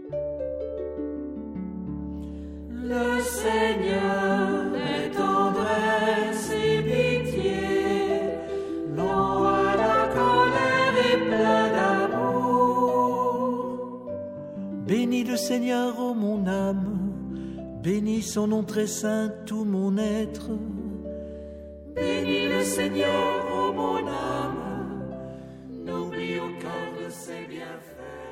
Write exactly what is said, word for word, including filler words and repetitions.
Le Seigneur est tendresse et pitié, lent à la colère et plein d'amour. Bénis le Seigneur, ô mon âme, bénis son nom très saint, tout mon être. Bénis le Seigneur, ô mon âme, n'oublie aucun de ses bienfaits.